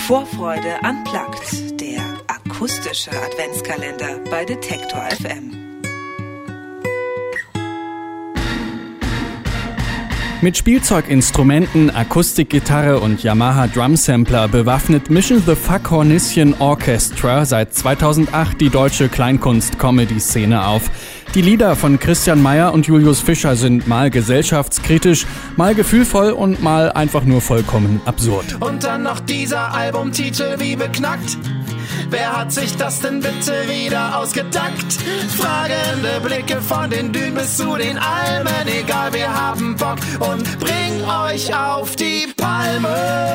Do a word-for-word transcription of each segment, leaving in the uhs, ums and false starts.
Vorfreude unplugged, der akustische Adventskalender bei Detektor F M. Mit Spielzeuginstrumenten, Akustikgitarre und Yamaha Drumsampler bewaffnet Mission the Fuck Hornission Orchestra seit zweitausendacht die deutsche Kleinkunst-Comedy-Szene auf. Die Lieder von Christian Meyer und Julius Fischer sind mal gesellschaftskritisch, mal gefühlvoll und mal einfach nur vollkommen absurd. Und dann noch dieser Albumtitel wie beknackt. Wer hat sich das denn bitte wieder ausgedacht? Fragende Blicke von den Dünen bis zu den Almen. Egal, wir haben Bock und bring euch auf die Palme.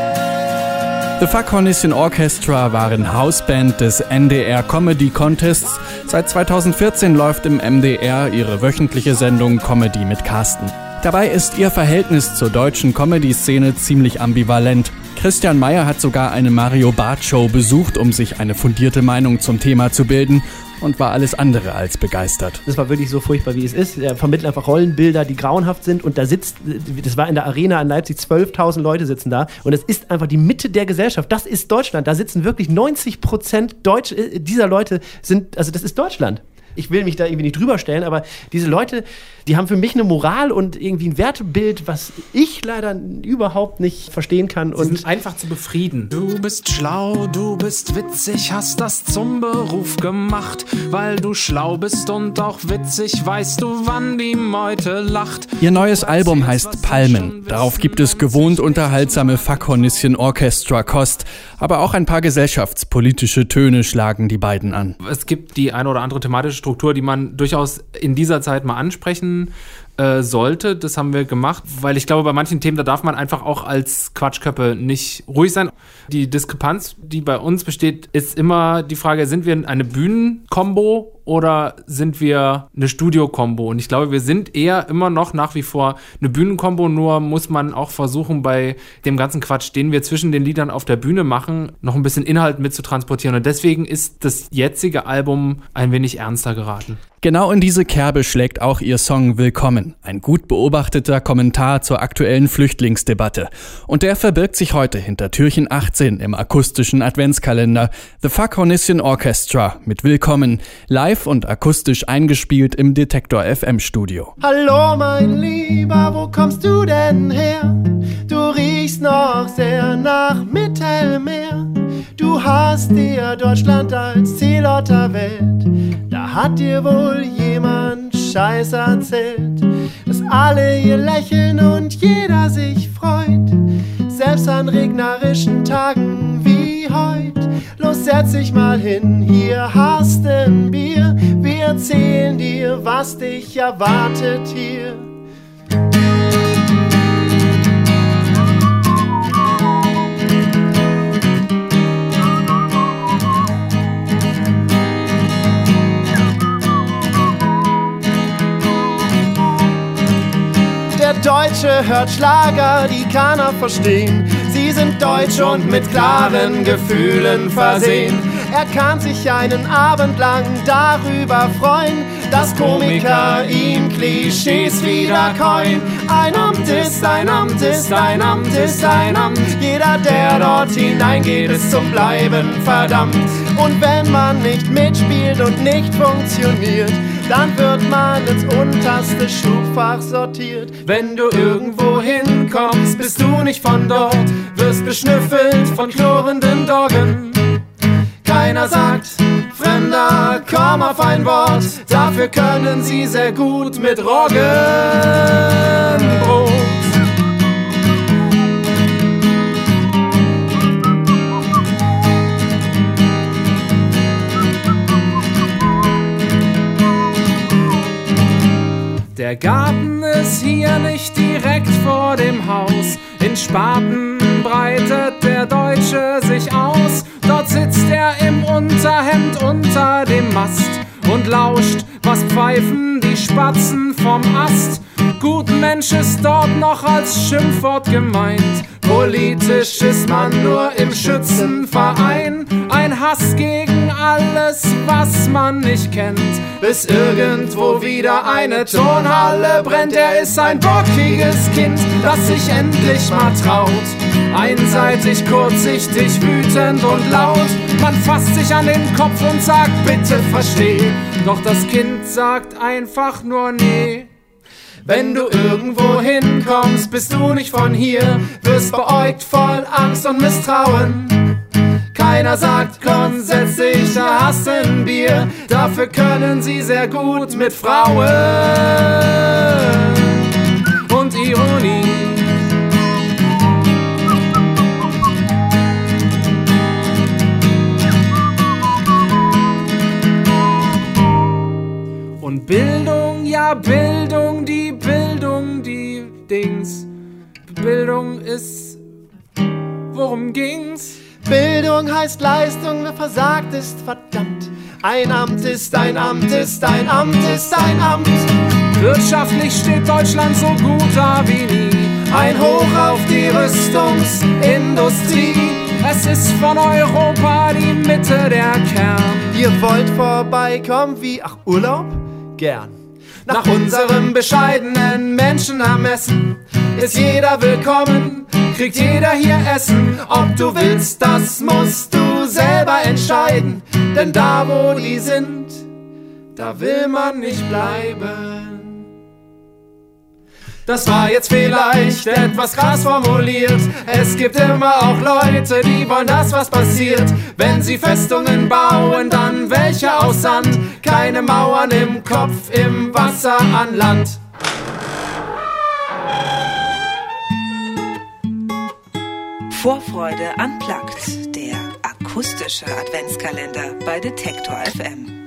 The Fuck Hornission Orchestra waren Hausband des N D R Comedy Contests. Seit zweitausendvierzehn läuft im M D R ihre wöchentliche Sendung Comedy mit Carsten. Dabei ist ihr Verhältnis zur deutschen Comedy-Szene ziemlich ambivalent. Christian Meyer hat sogar eine Mario Barth Show besucht, um sich eine fundierte Meinung zum Thema zu bilden, und war alles andere als begeistert. Das war wirklich so furchtbar, wie es ist. Er vermittelt einfach Rollenbilder, die grauenhaft sind, und da sitzt, das war in der Arena in Leipzig, zwölftausend Leute sitzen da, und es ist einfach die Mitte der Gesellschaft. Das ist Deutschland. Da sitzen wirklich neunzig Prozent Deutsch, dieser Leute sind, also das ist Deutschland. Ich will mich da irgendwie nicht drüber stellen, aber diese Leute, die haben für mich eine Moral und irgendwie ein Wertebild, was ich leider überhaupt nicht verstehen kann. Sie sind einfach zu befrieden. Du bist schlau, du bist witzig, hast das zum Beruf gemacht. Weil du schlau bist und auch witzig, weißt du, wann die Meute lacht. Ihr neues Album heißt Palmen. Darauf gibt es gewohnt unterhaltsame Fuck Hornission Orchestra Kost. Aber auch ein paar gesellschaftspolitische Töne schlagen die beiden an. Es gibt die eine oder andere thematische Struktur, die man durchaus in dieser Zeit mal ansprechen äh, sollte. Das haben wir gemacht, weil ich glaube, bei manchen Themen, da darf man einfach auch als Quatschköppe nicht ruhig sein. Die Diskrepanz, die bei uns besteht, ist immer die Frage, sind wir eine Bühnenkombo oder sind wir eine Studio-Kombo? Und ich glaube, wir sind eher immer noch nach wie vor eine Bühnenkombo, nur muss man auch versuchen, bei dem ganzen Quatsch, den wir zwischen den Liedern auf der Bühne machen, noch ein bisschen Inhalt mit zu transportieren. Und deswegen ist das jetzige Album ein wenig ernster geraten. Genau in diese Kerbe schlägt auch ihr Song Willkommen. Ein gut beobachteter Kommentar zur aktuellen Flüchtlingsdebatte. Und der verbirgt sich heute hinter Türchen achtzehn im akustischen Adventskalender. The Fuck Hornission Orchestra mit Willkommen. Live und akustisch eingespielt im Detektor F M Studio. Hallo mein Lieber, wo kommst du denn her? Du riechst noch sehr nach Mittelmeer. Du hast dir Deutschland als Zielort der Welt. Da hat dir wohl jemand Scheiß erzählt, dass alle hier lächeln und jeder sich freut. Selbst an regnerischen Tagen wie heut. Los, setz dich mal hin, hier hast ein Bier. Wir erzählen dir, was dich erwartet hier. Der Deutsche hört Schlager, die kann er verstehen. Sie sind deutsch und mit klaren Gefühlen versehen. Er kann sich einen Abend lang darüber freuen, dass Komiker ihm Klischees wiederkäuen. Ein Amt ist ein Amt ist ein Amt ist ein Amt. Jeder, der dort hineingeht, ist zum Bleiben verdammt. Und wenn man nicht mitspielt und nicht funktioniert, dann wird man ins unterste Schubfach sortiert. Wenn du irgendwo hinkommst, bist du nicht von dort, wirst beschnüffelt von knurrenden Doggen. Keiner sagt, Fremder, komm auf ein Wort, dafür können sie sehr gut mit Roggenbrot. Der Garten ist hier nicht direkt vor dem Haus. In Spaten breitet der Deutsche sich aus. Dort sitzt er im Unterhemd unter dem Mast und lauscht, was pfeifen die Spatzen vom Ast. Gutmensch ist dort noch als Schimpfwort gemeint. Politisch ist man nur im Schützenverein. Ein Hass gegen alles, was man nicht kennt, bis irgendwo wieder eine Turnhalle brennt. Er ist ein bockiges Kind, das sich endlich mal traut, einseitig, kurzsichtig, wütend und laut. Man fasst sich an den Kopf und sagt, bitte versteh, doch das Kind sagt einfach nur nee. Wenn du irgendwo hinkommst, bist du nicht von hier, wirst beäugt voll Angst und Misstrauen. Keiner sagt, komm, setz dich, da hast du ein Bier, dafür können sie sehr gut mit Frauen und Ironie. Und Bildung, ja Bildung, die Bildung, die Dings. Bildung ist, worum ging's? Bildung heißt Leistung, wer versagt ist, verdammt. Ein Amt ist ein Amt ist ein Amt ist ein Amt. Wirtschaftlich steht Deutschland so gut da wie nie. Ein Hoch auf die Rüstungsindustrie. Es ist von Europa die Mitte der Kern. Ihr wollt vorbeikommen wie, ach, Urlaub? Gern. Nach unserem bescheidenen Menschenermessen ist jeder willkommen, kriegt jeder hier Essen. Ob du willst, das musst du selber entscheiden, denn da wo die sind, da will man nicht bleiben. Das war jetzt vielleicht etwas krass formuliert. Es gibt immer auch Leute, die wollen, dass was passiert. Wenn sie Festungen bauen, dann welche aus Sand. Keine Mauern im Kopf, im Wasser an Land. Vorfreude unplugged, der akustische Adventskalender bei Detektor F M.